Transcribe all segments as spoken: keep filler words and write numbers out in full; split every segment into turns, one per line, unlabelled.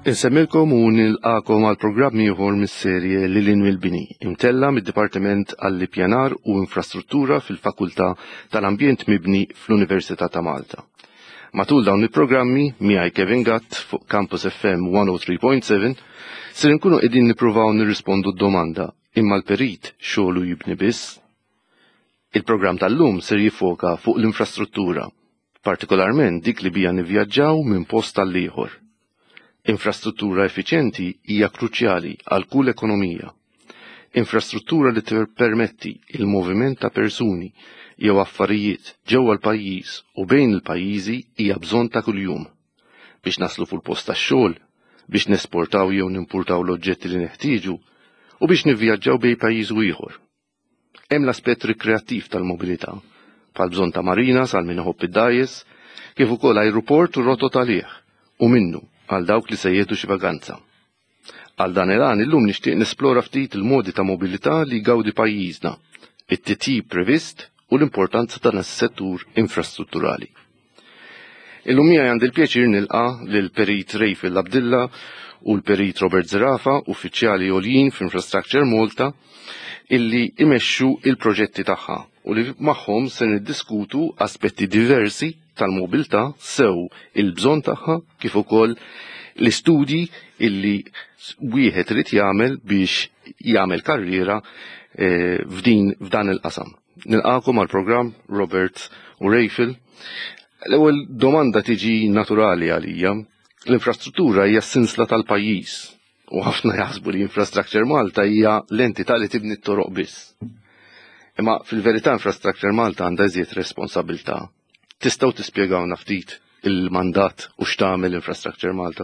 Insemmilkom u nilqakom għal programm ieħor mis-serje Lilin mill-Bini, imtella mid-Dipartiment għall-Ippjanar u Infrastruttura fil-Fakultà tal-Ambjent Mibni fl-Università ta' Malta. Matul dawn il-programmi, miegħi Kevin Gatt fuq Campus F M one oh three point seven, ser nkunu qegħdin nippruvaw nirrispondu d-domanda imma l-perit xogħlu jibni biss. Il-programm tal-lum ser jifoka fuq l-infrastruttura, partikolarment dik li bija nivvjaġġaw minn post tal-ieħor. Infrastruttura effiċjenti hija kruċjali għal kull ekonomija. Infrastruttura li tippermetti il-moviment ta' persuni jew affarijiet ġewwa l-pajjiż u bejn il-pajjiżi hija bżonn ta' kuljum. Biex naslu fuq il-post tax-xogħol, biex nesportaw jew nimpurtaw l-oġġetti li neħtieġu u biex nivvjaġġaw bejn pajjiż u ieħor. Hemm l-aspett rikreattiv tal-mobilità, bħal bżonn ta' marinas għal min iħobb id-dgħajjes, kif ukoll ajruport u rotot għalih, u minnu għal dawk li se jieħdu xi vaganza. Għal dan il-għan illum nixtieq nesplora ftit il-modi ta' mobilità li jgawdi pajjiżna, it-titjib previst u l-importanza dan is-settur infrastrutturali. Illum miegħi għandi l-pjaċir nilqa' lil Perit Rejfil Abdilla u l-Perit Robert Zerafa, uffiċjali għoljin f'Infrastructure Malta, illi imexxu il-proġetti tagħha u li magħhom se niddiskutu aspetti diversi tal-mobilità sew il-bżonn tagħha kif ukoll l-istudji illi wieħed irid jagħmel biex jagħmel karriera eh, f'din f'dan il-qasam. Nilqakom għall-programm Robert u Rejfil. L-ewwel domanda tiġi naturali għalija. L-infrastruttura hija s-sinsla tal-pajjiż u ħafna jaħsbu li Infrastructure Malta hija l-entità li tibni t-toroq biss. Imma fil-verità Infrastructure Malta għandha iżjed responsabilità. Tistgħu tispjegawna ftit il-mandat u x'tagħmel Infrastructure Malta?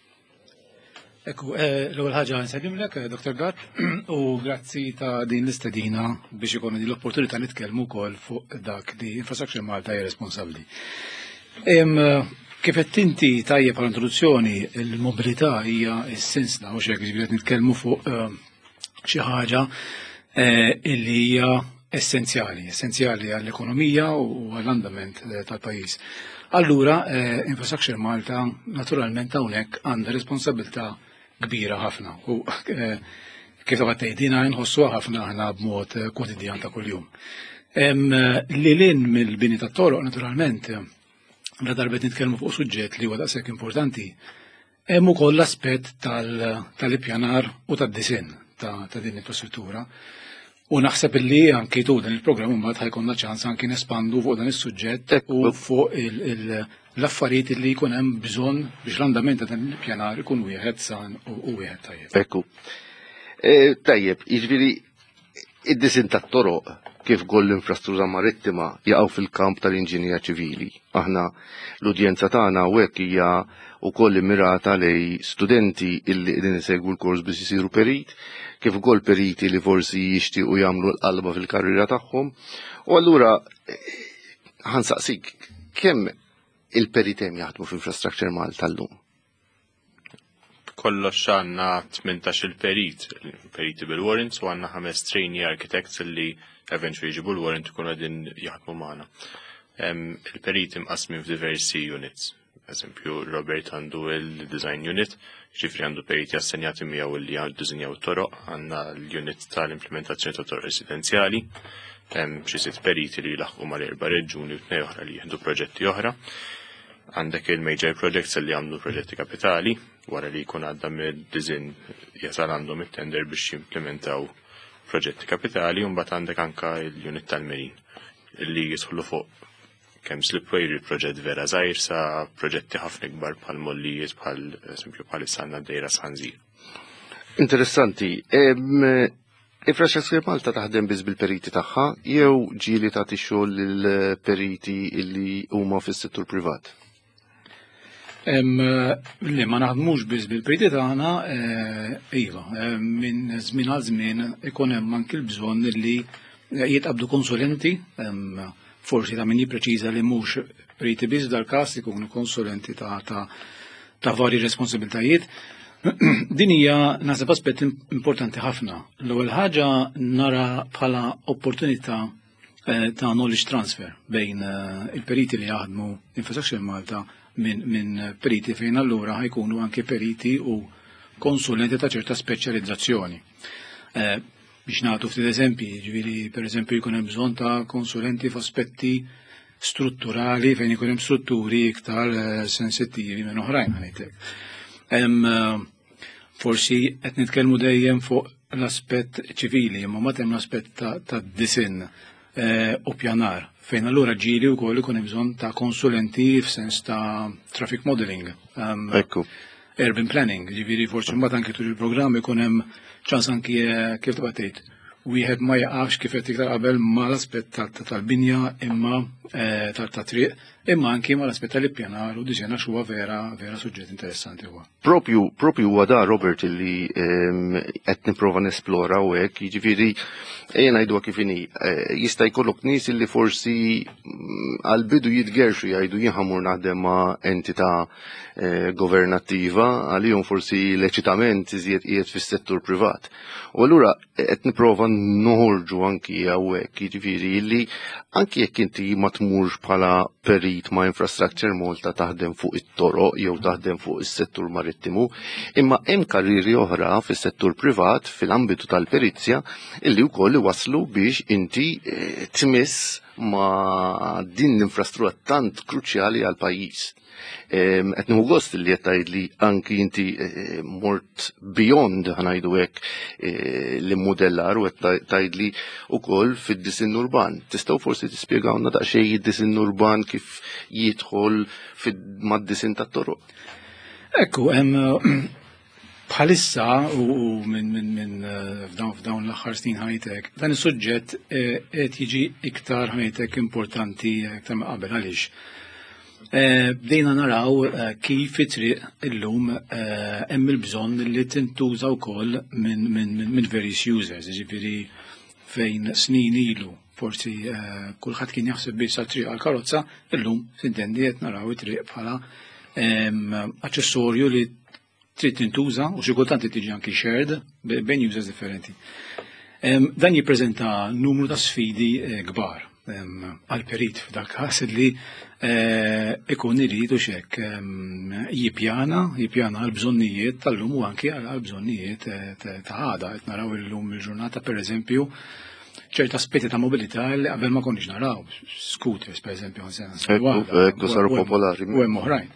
Ekku, l-ewwel ħaġa nsellimlek, Doktor Gatt, u grazzi ta' din l-istedina biex ikun din l-opportunità nitkellmu wkoll fuq dak li Infrastructure Malta hija responsabbli. Kif qed inti tajjeb bħala introduzzjoni, il-mobilità hija s-sinsla u x'hekk ġifieri nitkellmu fuq xi ħaġa illi hija essenzjali, essenzjali għall-ekonomija u għall-andament tal-pajjiż. Allura, Infrastructure Malta naturalment hawnhekk għandha responsabilità kbira ħafna u kif qed tgħidilna nħossuha ħafna aħna b'mod kwotidjan ta' kuljum. Lilin mill-bini tat-toroq naturalment la darbet nitkellmu fuq suġġett li huwa daqshekk importanti, hemm ukoll l-aspett tal-ippjanar u tad-disinn ta' din l-infrastruttura. U naħseb illi anke tu dan il-programm imbagħad ħajkonna ċans anke nespandu fuq dan is-suġġett u fuq l-affarijiet li jkun hemm bżonn biex l-andament ta' dan il-ippjanar ikun wieħed san u wieħed tajjeb.
Ekku. Tajjeb, jiġifieri id-disinn tat-toroq kif ukoll l-infrastruttura marittima jaqgħu fil-kamp tal-inġinija ċivili. Aħna l-udjenza tagħna hawnhekk hija wkoll immirata lej studenti illi qegħdin isegwu l-kors biex isiru perit, kif ukoll periti li forsi jixtiequ jagħmlu l-qalba fil-karriera tagħhom. U allura ħansaqsik kemm il-periti hemm jaħdmu f'Infrastructure Malta llum?
Kollox għandna tmintax il-perit, periti bil-warrants u għandna ħames trainee architects li eventually jġibu l-warrant ikunu għedin jaħdmu magħna. Il-periti mqasmin f'diversi units. Eżempju, Robert għandu il-design unit, ġifri għandu periti assenjati miegħu li jiddiżinjaw toroq, għandna l-unit tal-implementazzjoni ta' toroq residenzjali, xi sitt periti li jlaħqu mal-erba' reġuni u tnej oħra li jieħdu proġetti oħra. Għandek il-major projects li għamlu proġetti kapitali, wara li jkun għadda mid-dizin jasal għandhom it-tender biex jimplementaw proġetti kapitali, u mbagħad għandek anka l-unit tal-merin li jidħlu fuq kemm slipway il-proġett vera żgħir sa proġetti ħafna kbar bħal mollijiet bħal eżempju bħal is-sanna dejra Sħanżir.
Interessanti. Infrastructure Malta taħdem biss bil-periti tagħha jew ġieli tagħti xogħol lill-periti li huma fis-settur privat?
Li ma naħdmux biss bil-periti tagħna, iva, minn żmien għal żmien ikun hemm anke l-bżonn li jitqabdu konsulenti, forsi ta' min jippreċiża li mhux periti biss dal-każ ikunu konsulenti ta' varji responsabbiltajiet. Din hija naħseb aspett importanti ħafna. L-ewwel ħaġa nara bħala opportunità ta' knowledge transfer bejn il-periti li jaħdmu Infrastructure Malta minn min periti fejn allura ħajkunu anke periti u konsulenti ta' ċerta speċjalizzazzjoni. Eh, biex nagħtu ftit eżempji, ġifieri pereżempju jkun hemm bżonn ta' konsulenti f'aspetti strutturali fejn ikun hemm strutturi iktar uh, sensittivi minn oħrajn ħanejtek. Hemm uh, forsi qed nitkellmu dejjem fuq l-aspett ċivili, imma mbagħad hemm l-aspett ta', ta disin uh, u pjanar fejn allura ġieli wkoll ikun hemm bżonn ta' konsulenti f'sens ta' traffic modeling. Um,
Ekku.
Urban planning, ġifieri forsi mbagħad anke tul il-programm ikun hemm ċans anki kif tibgħat tgħid. Wieħed ma jaqafx kif qed iktar qabel ma l-aspett tal-binja imma tat-triq, imma anki ma l-aspett tal-ippjanar u diżenna huwa vera vera suġġett interessanti huwa.
Propju propju huwa da Robert illi qed nipprova nesplora u hekk, jiġifieri ejja ngħidu kif inhi. Jista' jkollok nies illi forsi għall-bidu jitgerxu jgħidu jien ħammur naħdem ma' entità governattiva għalihom forsi l-eċitament iżjed qiegħed fis-settur privat. U allura qed nipprova noħorġu anki hawnhekk, jiġifieri illi anki jekk inti ma tmurx bħala perit ma' infrastructure Malta taħdem fuq it-toroq jew taħdem fuq is-settur marittimu, imma hemm karriri oħra fis-settur privat fil-ambitu tal-perizzja illi wkoll iwasslu biex inti tmiss ma' din l-infrastruttura tant kruċjali għal pajjiż. Qed nieħu gost li qed tgħidli anki inti mort beyond ħanajdu hekk l-immodellar u qed tgħidli wkoll fid-disin urban. Tistgħu forsi tispjegawna daqsxejn id-disin urban kif jidħol mad-disin tat-toroq?
Ekku, hemm bħalissa u minn min, min, f'dawn l-aħħar snin ħajtek, dan is-suġġett qed jiġi iktar ħajtek importanti iktar ma qabel għaliex. Bdejna naraw kif it-triq illum hemm il-bżonn li tintuża wkoll minn min various users, jiġifieri fejn snin ilu forsi kulħadd kien jaħseb biss triq għall-karozza, illum sintendi qed naraw it-triq bħala aċċessorju li trid tintuża u xi kultant tiġi anki shared bejn users differenti. Dan jippreżenta numru ta' sfidi kbar għal-perit f'dak każ li ikun irid u xek jippjana, jippjana għal-bżonnijiet tal-lum u anki għal-bżonnijiet ta' għada. Qed naraw illum il-ġurnata pereżempju ċerta aspetti ta' mobilità li qabel ma konniex naraw, scooters pereżempju
Ekku saru popolari.
U hemm oħrajn.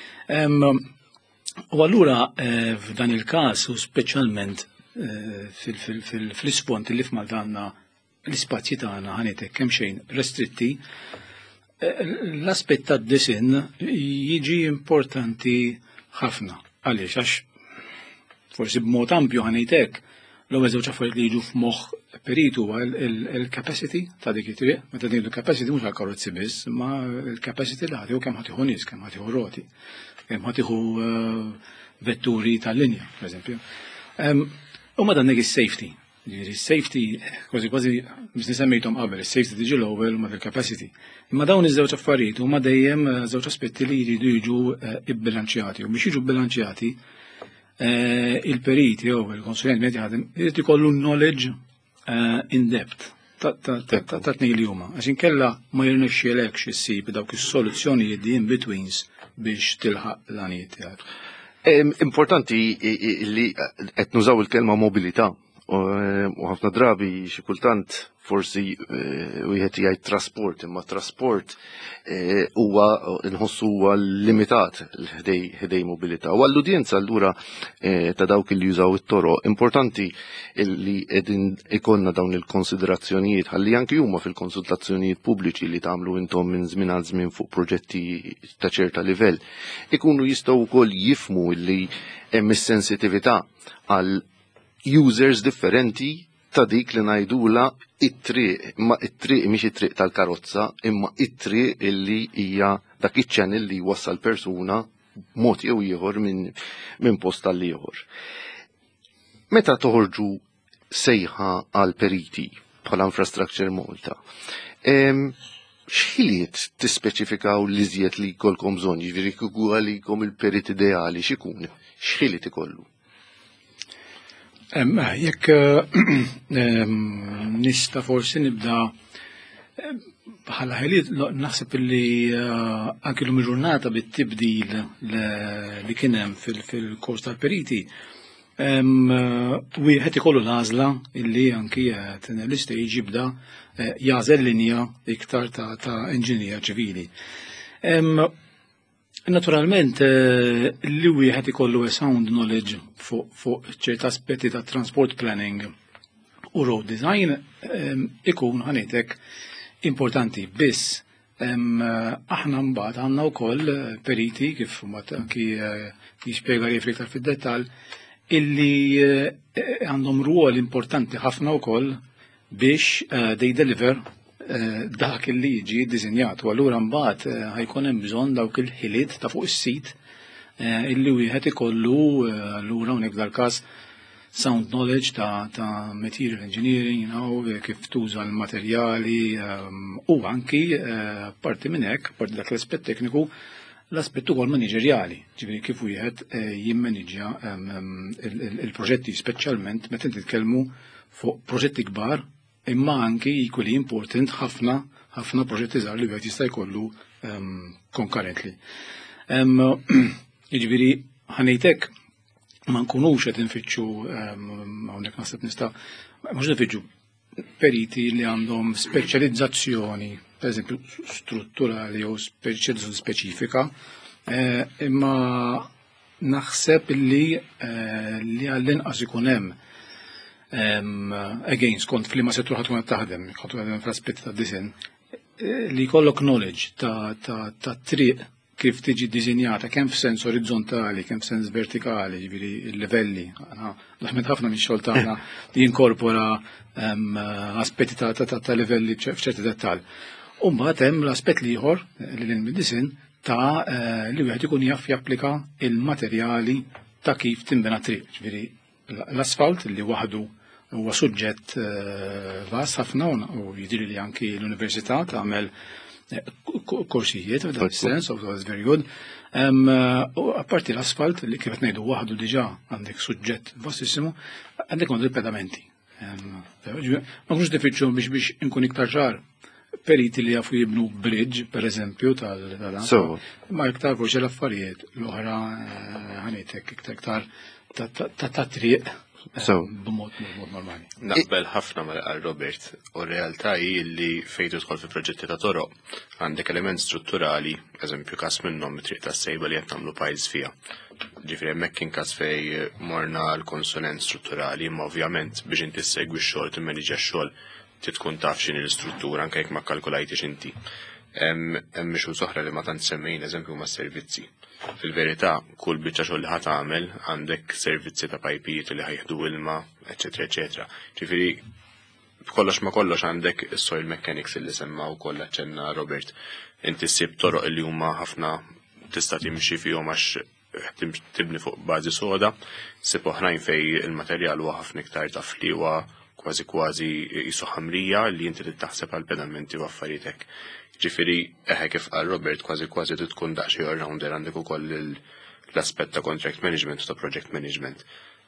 U allura f'dan il-każ u speċjalment fil-isfond li f'Malta għandna l-ispazji tagħna ħanietek kemm xejn restritti, l-aspett tad-disin jiġi importanti ħafna. Għaliex għax forsi b'mod ampju ħanejtek l-ewwel żewġ affarijiet li jiġu f'moħħ peritu huwa l-capacity ta' dik it-triq, meta ngħidu capacity mhux għall-karozzi biss, ma l-capacity li ħadd kemm ħadd nies, kemm ħadd roti, kemm ħadd vetturi tal-linja, pereżempju. U ma dan is-safety. Safety, kważi kważi biex nisemmejthom qabel, is-safety tiġi l-ewwel ma il-capacity. Imma dawn iż-żewġ affarijiet huma dejjem żewġ aspetti li jridu jiġu ibbilanċjati u biex jiġu bilanċjati il-periti jew il-konsulent qed jaħdem irid ikollu knowledge in depth ta' tnejn li huma. Għax inkella ma jirnexxielekx issib dawk is-soluzzjonijiet di in betweens biex tilħaq l-għanijiet tiegħek.
Importanti li qed nużaw il-kelma mobilità. U ħafna drabi xi kultant forsi wieħed jgħid trasport, imma trasport huwa nħossu huwa limitat ħdej mobilità. U għall-udjenza allura ta' dawk li jużaw it-toroq importanti li qegħdin ikollna dawn il-konsiderazzjonijiet ħalli anke huma fil-konsultazzjonijiet pubbliċi li tagħmlu intom minn żmien għal żmien fuq proġetti ta' ċerta livell ikunu jistgħu wkoll jifhmu li hemm is-sensitività għal users differenti ta' dik li ngħidula it-triq, imma it-triq mhix it-triq tal-karozza, imma it-triq illi hija dak iċ-channel li jwassal persuna mod jew ieħor minn min post tal ieħor. Meta toħorġu sejħa għal periti bħala Infrastructure Malta, x'ħiliet tispeċifikaw li żjed li jkollkom bżonn, jiġifieri kieku għalikom il-perit ideali x'ikun, x'ħiliet ikollu?
Jekk nista forsi nibda bħala ħiliet naħseb li anke l-lum il-ġurnata bit-tibdil li kien hemm fil-kors tal-periti wieħed ikollu l-għażla illi anki l-istage jibda jażel linja iktar ta' inġinija ċivili. Naturalment li wieħed ikollu sound knowledge fuq ċerti aspetti ta' transport planning u road design ikun ħanitek importanti biss aħna mbagħad għandna wkoll periti kif anki jispjega riflektar fid-dettall illi għandhom ruol importanti ħafna wkoll biex they deliver dak illi jiġi ddisinjat u allura mbagħad ħajkun hemm bżonn dawk il-ħiliet ta' fuq is-sit illi wieħed ikollu allura hawnhekk dal-każ sound knowledge ta', ta material engineering, you know, kif tuża l-materjali u anki parti minn hekk, parti dak l-aspett tekniku, l-aspett ukoll maniġerjali, ġifieri kif wieħed jimmaniġġja il-proġetti speċjalment meta titkellmu fuq proġetti kbar, imma anki equally important ħafna ħafna proġetti żgħar li wieħed jista' jkollu concurrently. Jiġifieri ħanejtek ma nkunux qed infittxu hawnhekk naħseb nista' mhux nifittxu periti li għandhom speċjalizzazzjoni, pereżempju strutturali jew speċjalizzazzjoni speċifika, imma naħseb li li għall-inqas ikun hemm again skont f'liema settur ħadd tkun qed taħdem, ħadd taħdem fl-aspetti tad-disinn, li jkollok knowledge ta' triq kif tiġi ddisinjata kemm f'sens orizzontali, kemm f'sens vertikali, ġifieri l-livelli. Naħmed ħafna minn xogħol tagħna li jinkorpora aspetti ta' livelli f'ċerti dettall. U mbagħad hemm l-aspett ieħor li l-medicine ta' li wieħed ikun jaf japplika il-materjali ta' kif tinbena triq. Ġifieri l-asfalt li waħdu huwa suġġett vast ħafna u jidhirli li anki l-università tagħmel korsijiet, f'dak is-sens, so that's very good. Apparti l-asfalt li kif ngħidu waħdu diġà għandek suġġett vastissimu, għandek għandu il-pedamenti. Ma kunx diffiċċju biex biex inkun iktar ċar periti li jafu jibnu bridge, per eżempju, tal ma iktar forsi l-affarijiet l-oħra ħanejtek iktar ta' triq. B'mod normali.
Naqbel ħafna mal qal Robert, u r-realtà hi li fejn tidħol fi proġetti ta' toroq għandek element strutturali, eżempju każ minnhom triq tas-sejba li qed nagħmlu pajjiż fiha. Ġifieri hemmhekk kien każ fejn morna l-konsulent strutturali, imma ovvjament biex inti ssegwi x-xogħol timmanija x-xogħol trid tkun taf x'inhi l-istruttura anke jekk ma kkalkulajtix inti. Hemm mixu oħra li ma tant semmejn eżempju ma' servizzi. Fil-verità, kull biċċa xogħol li ħadd tagħmel għandek servizzi ta' pajpijiet li ħajħdu ilma, eċetera, eċetera. Ġifieri kollox ma kollox għandek is-soil mechanics li semma wkoll aċċenna Robert. Inti ssib toroq li huma ħafna tista' timxi fihom għax tibni fuq bażi soda, ssib oħrajn fejn il-materjal huwa ħafna iktar taf li huwa kważi kważi qisu ħamrija li inti trid taħseb għal pedamenti u affarijiet hekk. Ġifieri eħe kif qal Robert kważi kważi trid tkun daqsxejn all-rounder għandek ukoll l-aspett ta' contract management u ta' project management.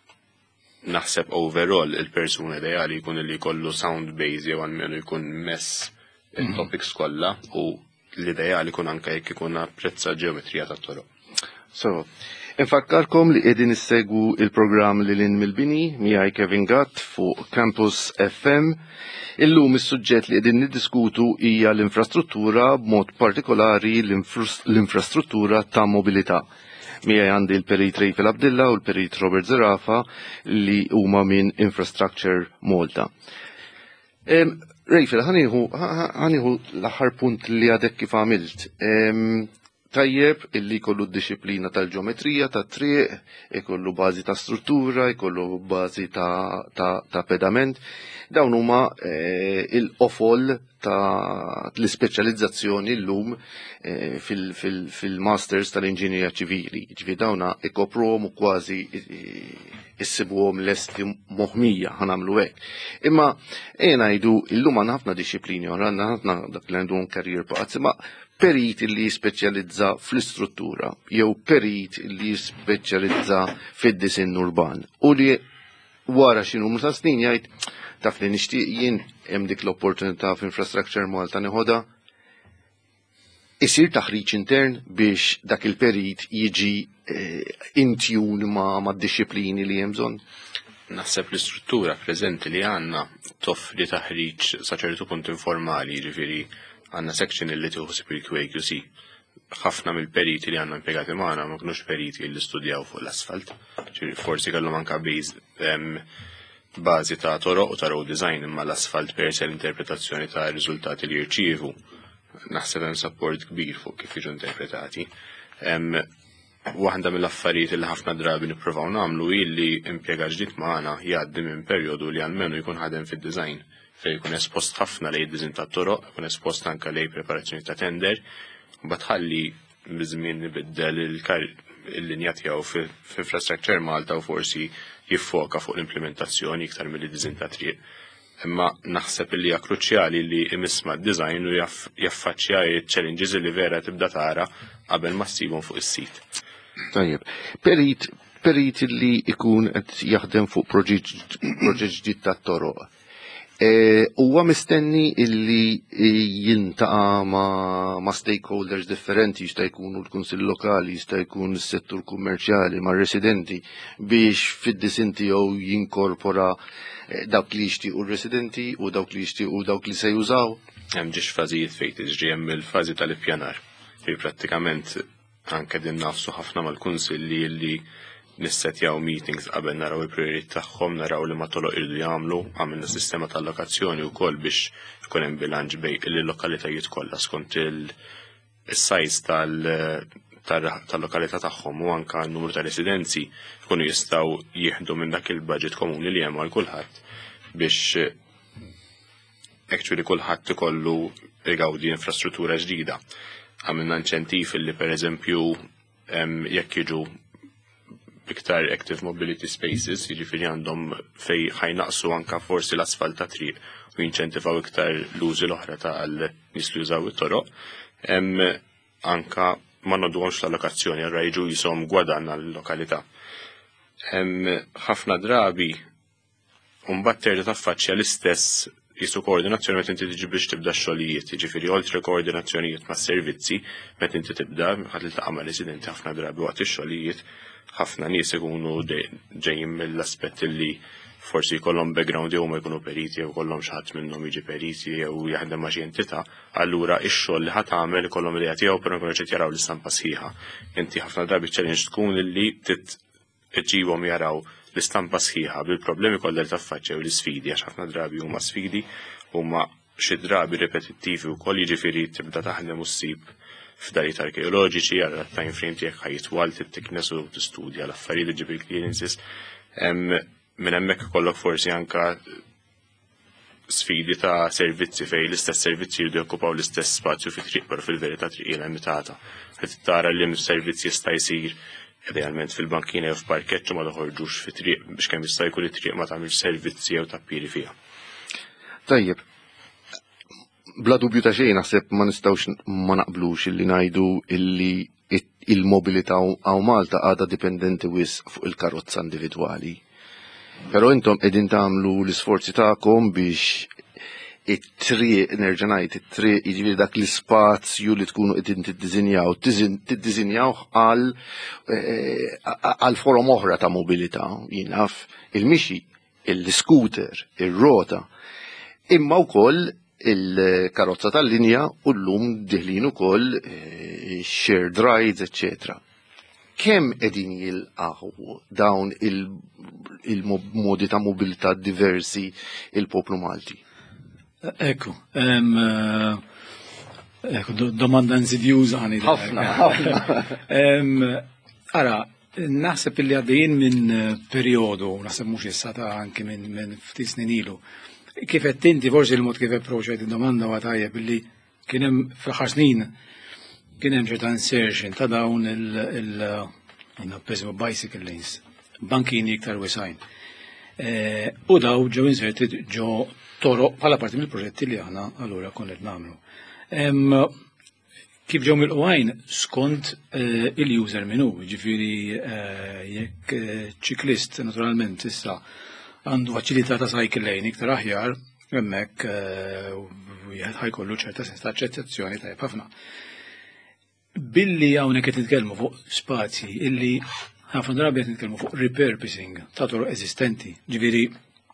Naħseb overall il-persuna ideali jkun li jkollu sound base jew almenu jkun mess il-topics kollha u l-ideali jkun anke jekk ikun apprezza ġeometrija tat-toroq.
So, infakkarkom li qegħdin issegwu il-programm li lin mill-bini miegħi Kevin Gatt fuq Campus F M. Illum is-suġġett li qegħdin niddiskutu hija l-infrastruttura b'mod partikolari l-infrastruttura ta' mobilità. Miegħi għandi l-perit Rejfel Abdilla u l-perit Robert Zarafa li huma minn Infrastructure Malta. Rejfel, ħanieħu l-aħħar punt li għadek kif għamilt. Tajjeb illi jkollu d-disciplina tal-ġeometrija, ta' triq, ikollu bażi ta' struttura, ikollu bażi ta', ta, ta pedament. Dawn huma eh, il-qofol ta' l-ispeċjalizzazzjoni llum eh, fil-masters fil, fil tal-inġinierija ċivili. Ġifi dawna ikopruhom u kważi issibuhom lesti moħmija ħanamlu hekk. Imma ejja ngħidu illum għandna ħafna disciplini, għandna ħafna dak li għandhom career paths, imma perit li jispeċjalizza fl-istruttura, jew perit li jispeċjalizza fid-disin urban. U li wara xi numru ta' snin jgħid taf li nixtieq jien hemm dik l-opportunità f'Infrastructure Malta nieħodha, isir taħriġ intern biex dak il-perit jiġi intjun ma' mad-disciplini li hemm bżonn?
Naħseb l-istruttura preżenti li għandna toffri taħriġ sa ċertu punt informali, jiġifieri għandna section li tieħu il-Q A Q C. Ħafna mill-periti li għandna impjegati magħna ma kinux periti li studjaw fuq l-asfalt. Ġifieri forsi kellhom anke bażi ta' toroq u ta' road design, imma l-asfalt per se l-interpretazzjoni ta' riżultati li jirċievu. Naħseb hemm support kbir fuq kif jiġu interpretati. Waħda mill-affarijiet li ħafna drabi nippruvaw nagħmlu illi impjegat ġdid magħna jgħaddi minn perjodu li almenu jkun ħadem fid-design fejn jkun espost ħafna lejn id-diżin tat-toroq, jkun espost anke lejn preparazzjoni ta' tender, u tħalli biżmien nibiddel il-linja tiegħu f'infrastructure Malta u forsi jiffoka fuq l-implementazzjoni iktar mill-diżin ta' triq. Imma naħseb li hija kruċjali li imisma' d-design u jaffaċċja ċ-challenges li vera tibda tara qabel ma ssibhom fuq is-sit.
Tajjeb, perit perit li ikun qed jaħdem fuq proġett ġdid tat-toroq. Huwa mistenni illi jintaqa' ma' stakeholders differenti, jista' jkunu l-kunsill lokali, jista' jkun is-settur kummerċjali ma' residenti biex fid-disin tiegħu jinkorpora dawk li jixtiequ r-residenti u dawk li jixtiequ dawk li se jużaw.
Hemm ġiex fażijiet fejn tiġri hemm il-fażi tal-ippjanar. Fi prattikament anke din nafsu ħafna mal-kunsilli li nissetjaw meetings qabel naraw il-prijorit tagħhom, naraw li ma toloq irdu jagħmlu, għamilna sistema tal-lokazzjoni wkoll biex ikun hemm bilanċ bejn il-lokalitajiet kollha skont il-sajż tal-lokalità tagħhom u anke n-numru ta' residenzi jkunu jistgħu jieħdu minn dak il-budget komuni li hemm għal kulħadd biex actually kulħadd ikollu igawdi infrastruttura ġdida. Għamilna inċentiv li pereżempju jekk jiġu iktar active mobility spaces, jiġifieri għandhom fej ħajnaqsu anka forsi l-asfalt ta' triq u jinċentivaw iktar l-użi l-oħra tal-nies li jużaw it-toroq. Anka ma nodduhomx l-allokazzjoni għarra jiġu jisom gwadan għall-lokalità. Ħafna drabi mbagħad terġa' taffaċċja l-istess jisu koordinazzjoni meta inti tiġi biex tibda x-xogħlijiet, jiġifieri oltre koordinazzjonijiet mas-servizzi meta inti tibda ħadd iltaqa' ma' residenti ħafna drabi waqt ix-xogħlijiet ħafna nies ikunu ġejjin mill-aspett li forsi jkollhom background jew ma jkunu periti jew kollhom xi ħadd minnhom jiġi periti jew jaħdem ma' xi entità, allura x-xogħol li ħadd tagħmel ikollhom idea tiegħu però jkunu qed jaraw l-istampa sħiħa. Inti ħafna drabi challenge tkun illi tiġġibhom jaraw l-istampa sħiħa bil-problemi kollha li taffaċċew l-isfidi għax ħafna drabi huma sfidi huma xi drabi repetittivi wkoll jiġifieri tibda taħdem u ssib f'darijiet arkeoloġiċi għal time frame tiegħek ħajtwal tittiknes u tistudja l-affarijiet li ġibil clearances. Minn hemmhekk ikollok forsi anke sfidi ta' servizzi fejn l-istess servizzi jridu jokkupaw l-istess spazju fi triq però fil-verità triq limitata. Qed tara li servizz jista' jsir idealment fil-bankina jew f'parkeġġ ma toħorġux fi triq biex kemm jista' jkun it-triq ma tagħmilx servizzi jew tappiri fiha.
Tajjeb. Bla dubju ta' xejn naħseb ma nistgħux ma naqblux illi ngħidu illi il-mobilità hawn Malta għadha dipendenti wisq fuq il-karozza individwali. Però intom qegħdin tagħmlu l-isforzi tagħkom biex it-triq nerġa' ngħid it-triq jiġifieri dak l-ispazju li tkunu qegħdin tiddiżinjaw tiddiżinjaw għal għal forom oħra ta' mobilità, jinaf il-mixi, il-scooter, ir-rota, imma wkoll il-karozza tal-linja u llum diħlin ukoll shared rides, et cetera. Kemm qegħdin jilqgħu dawn il-modi ta' mobilità diversi il-poplu Malti?
Ekku, domanda insidjuża għani.
Ħafna, ħafna.
Ara, naħseb illi għaddejjin minn perjodu, naħseb mhux issa ta' anke minn ftit snin ilu. Kif qed inti forsi l-mod kif approċċajt id-domanda huwa tajjeb illi kien hemm fl-aħħar snin kien hemm ċerta insertion ta' dawn il bicycle lanes, bankini iktar wisajn. U daw ġew inserted ġo toroq bħala parti mill-proġetti li aħna allura konna qed nagħmlu. Kif ġew mill-qwajn skont il-user minu, ġifieri jekk ċiklist naturalment issa għandu faċilità ta' cycle lane iktar aħjar, hemmhekk wieħed ħajkollu ċerta sens ta' aċċettazzjoni tajjeb ħafna. billi hawnhekk qed nitkellmu fuq spazji illi ħafna drabi qed nitkellmu fuq repurposing ta' toroq eżistenti. Ġifieri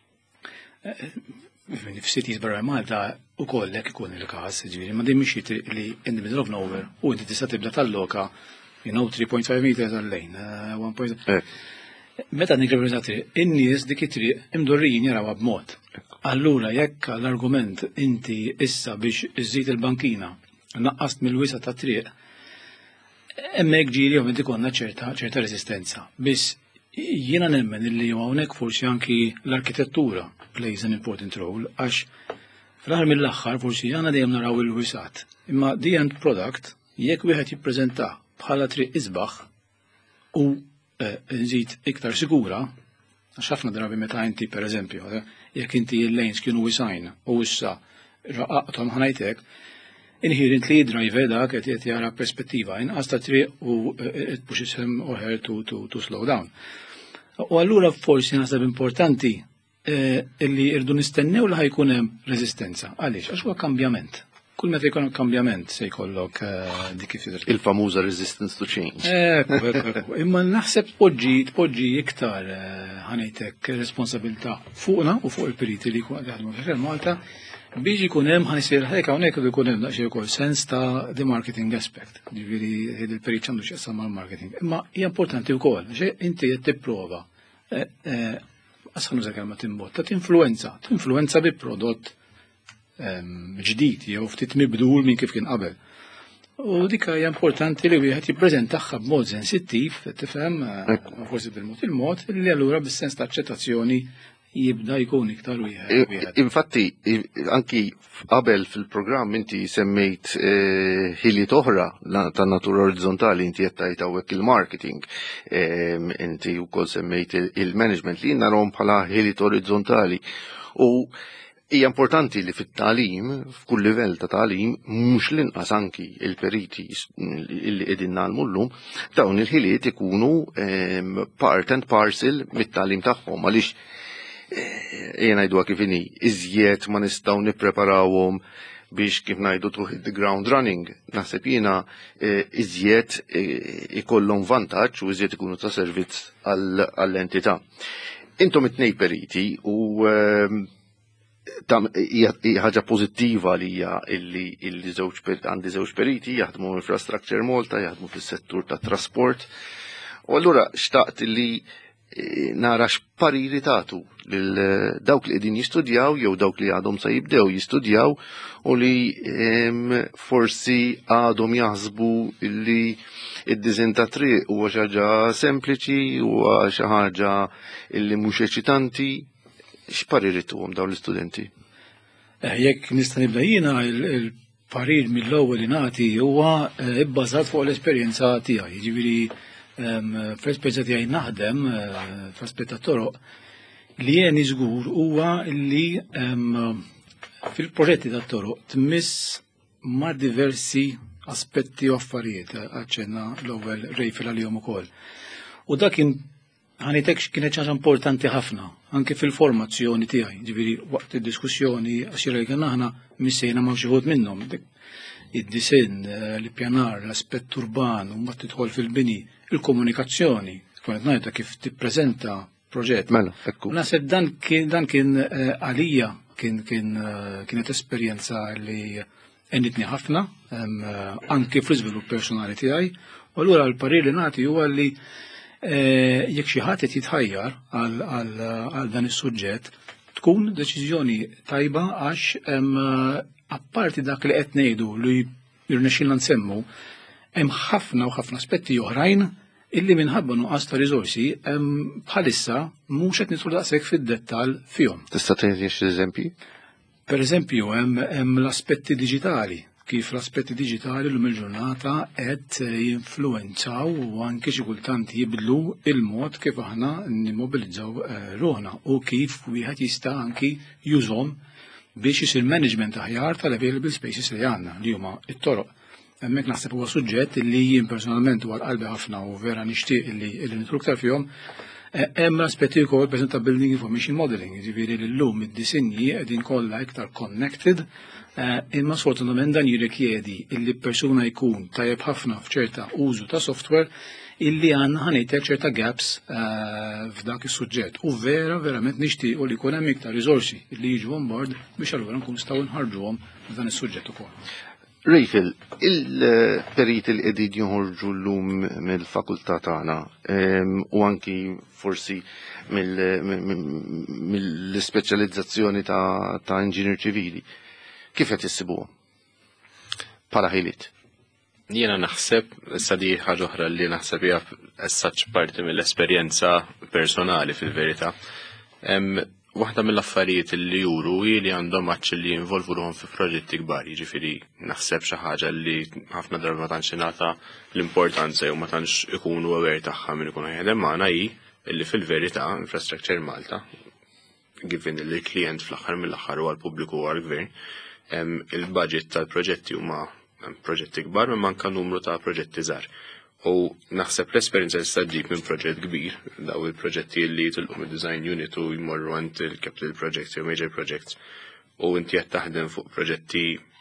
f'cities barra Malta ukoll hekk ikun il-każ, ġifieri ma din mhix li in the middle of nowhere u inti tista' tibda tal-loka you know three point five meters għal-lejn, one point. Meta nikrepreżentati in-nies dik it-triq imdorrijin jarawha b'mod. Allura jekk l-argument inti issa biex iżżid il-bankina naqqast mill-wisa ta' triq, hemmhekk ġieli ovvjament ikollna ċerta ċerta resistenza. Biss jiena nemmen illi hawnhekk forsi anki l-arkitettura plays an important role għax fl-aħħar mill-aħħar forsi għandna dejjem naraw il-wisat. Imma the end product jekk wieħed jippreżenta bħala triq isbaħ u nżid iktar sigura, għax ħafna drabi meta inti pereżempju jekk inti l-lanes kienu wisajn u issa raqaqthom ħanajtek, inherent li driver dak qed jara perspettiva inqas ta' triq u it pushes him or her to to to slow down. U allura forsi naħseb importanti illi irdu nistennew li ħajkun hemm reżistenza. Għaliex? Għax huwa kambjament. Kull meta jkun kambjament se jkollok dik kif jidher.
Il-famuża resistance to change.
Ekku, ekku. Imma naħseb tpoġġi tpoġġi iktar ħanejtek responsabilità fuqna u fuq il-periti li jaħdmu fil Malta biex ikun hemm ħanisir ħek hawnhekk irid ikun hemm daqsxejn ukoll sens ta' the marketing aspect. Ġifieri il-perit għandu x'jaqsam mal-marketing. Imma hija importanti wkoll għax inti qed tipprova għasħanu za kelma timbotta, tinfluenza, tinfluenza bi prodott ġdid jew ftit mibdul minn kif kien qabel. U dik hija importanti li wieħed jippreżentaħħa b'mod sensittiv, tifhem, forsi bil-mod il-mod, li allura bis-sens ta' aċċettazzjoni jibda jkun iktar wieħed.
Infatti, anki qabel fil-programm inti semmejt ħiliet oħra ta' natura orizzontali inti qed tgħid hawnhekk il-marketing, inti wkoll semmejt il-management li narhom bħala ħiliet orizzontali. U hija importanti li fit-tagħlim, f'kull livell ta' tagħlim, mhux l-inqas anki il-periti li qegħdin nagħmlu llum, dawn il-ħiliet ikunu part and parcel mit-tagħlim tagħhom għaliex jena jgħidu kif inhi, iżjed ma nistgħu nippreparawhom biex kif ngħidu to hit the ground running. Naħseb jiena iżjed ikollhom vantaġġ u iżjed ikunu ta' servizz għall-entità. Intom it-tnejn periti u ħaġa pożittiva li hija illi żewġ għandi żewġ periti jaħdmu infrastructure Malta, jaħdmu fis-settur tat trasport. U allura xtaqt li nara x'pariri tagħtu lil dawk li qegħdin jistudjaw jew dawk li għadhom se jibdew jistudjaw u li forsi għadhom jaħsbu li id-diżinn ta' triq huwa xi ħaġa sempliċi huwa xi ħaġa li mhux eċitanti. X'pariri tuhom dawn l-istudenti?
Jekk nista' nibda jiena il-parir mill-ewwel li nagħti huwa bbażat fuq l-esperjenza tiegħi. Jiġifieri fl-esperjenza tiegħi naħdem fl-aspett tat-toroq li jien żgur huwa li fil-proġetti tat-toroq tmiss ma' diversi aspetti u affarijiet għaċċenna l-ewwel Rejfel għalihom ukoll. U dak kien ħanitek kienet ċaġa importanti ħafna, anke fil-formazzjoni tiegħi, ġifieri waqt id-diskussjoni għaxira li kien aħna missejna ma' xi ħud minnhom. Id-disinn, l-ippjanar, l-aspett urban, u mbagħad tidħol fil-bini, il-komunikazzjoni, kienet ngħidha kif tippreżenta proġett.
Mela, ekku.
Naħseb dan kien dan kien għalija kien kien kienet esperjenza li għenitni ħafna, anke fl-iżvilupp personali tiegħi, u allura l-parir li nagħti huwa li jekk xi ħadd jitħajjar għal dan is-suġġett tkun deċiżjoni tajba għax apparti dak li qed ngħidu li jirnexxilna nsemmu hemm ħafna u ħafna aspetti oħrajn illi minħabba nuqqas ta' riżorsi bħalissa mhux qed nidħlu daqshekk fid-dettall fihom.
Tista' tgħidli xi eżempji?
Pereżempju hemm l-aspetti diġitali. Kif l-aspetti diġitali llum il-ġurnata qed jinfluwenzaw u anke xi kultant jibdlu il-mod kif aħna nimmobilizzaw ruħna u kif wieħed jista' anki jużhom biex isir management aħjar tal-available spaces li għandna li huma t-toroq. Hemmhekk naħseb huwa suġġett li jien personalment huwa qalbi ħafna u vera nixtieq li nidħlu iktar fihom. Hemm aspetti wkoll pereżempju ta' building information modeling, jiġifieri li llum id-disinji qegħdin kollha iktar connected Imma sfortunatament dan jirrikjedi illi persuna jkun tajjeb ħafna f'ċerta użu ta' software illi għandna ħanejtek ċerta gaps f'dak is-suġġett. U vera verament nixtiequ li jkun hemm iktar riżorsi illi jiġu on board biex allura nkunu nistgħu nħarġuhom f'dan is-suġġett ukoll.
Rejfil, il-periti li qegħdin joħorġu llum mill-fakultà tagħna u anki forsi mill-ispeċjalizzazzjoni ta' inġinier ċivili, kif qed issibuhom bħala ħiliet?
Jiena naħseb, issa di ħaġa oħra li naħseb hija as-such parti mill-esperjenza personali fil-verità. Waħda mill-affarijiet li juru li għandhom aċċ li jinvolvu ruhom fi proġetti kbar, jiġifieri naħseb xi ħaġa li ħafna drabi ma tantx ingħata l-importanza jew ma tantx ikunu aware tagħha min ikun jaħdem magħna hi illi fil-verità Infrastructure Malta, given li l-klient fl-aħħar mill-aħħar huwa l-pubbliku huwa l-gvern, il-budget tal-proġetti huma proġetti kbar ma manka numru ta' proġetti żgħar. U naħseb l-esperjenza li ġib minn proġett kbir, daw il-proġetti li tilqu mid-design unit u jmorru għand il-capital projects jew major projects. U inti qed taħdem fuq proġetti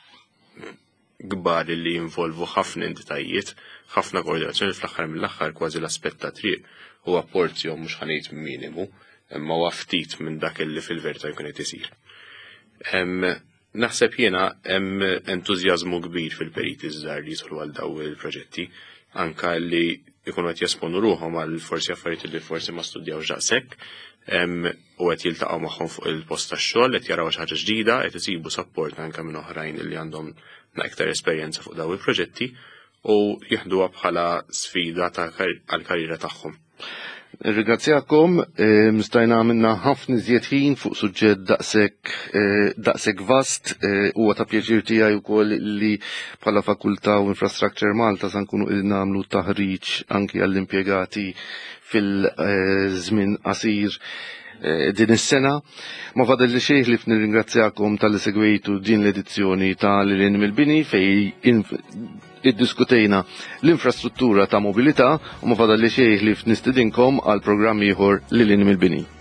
kbar li jinvolvu ħafna entitajiet, ħafna koordinazzjoni fl-aħħar mill-aħħar kważi l-aspett ta' triq huwa porzjon mhux ħanejt minimu, imma huwa ftit minn dak li fil-verità jkun qed isir. Naħseb jiena hemm entużjażmu kbir fil-periti żgħar li jidħlu għal daw il-proġetti, anka li jkunu qed jesponu ruhom għal forsi affarijiet li forsi ma studjawx daqshekk, u qed jiltaqgħu magħhom fuq il-post tax-xogħol, qed jaraw xi ħaġa ġdida, qed isibu support anke minn oħrajn li għandhom aktar esperjenza fuq daw il-proġetti u jieħduha bħala sfida għall-karriera tagħhom.
Ringrazzjakom, stajna minna ħafna iżjed ħin fuq suġġett daqshekk daqshekk vast, huwa ta' pjaċir tiegħi wkoll li bħala Fakultà u Infrastructure Malta se nkunu qegħdin nagħmlu taħriġ anki għall-impjegati fil-żmien qasir din is-sena. Ma fadal li xejn li nirringrazzjakom tal-li segwejtu din l-edizzjoni ta' Lilien mill-Bini fej iddiskutejna l-infrastruttura ta' mobilità u ma fadal li xejn li nistidinkom għal programm ieħor Lilien mill-Bini.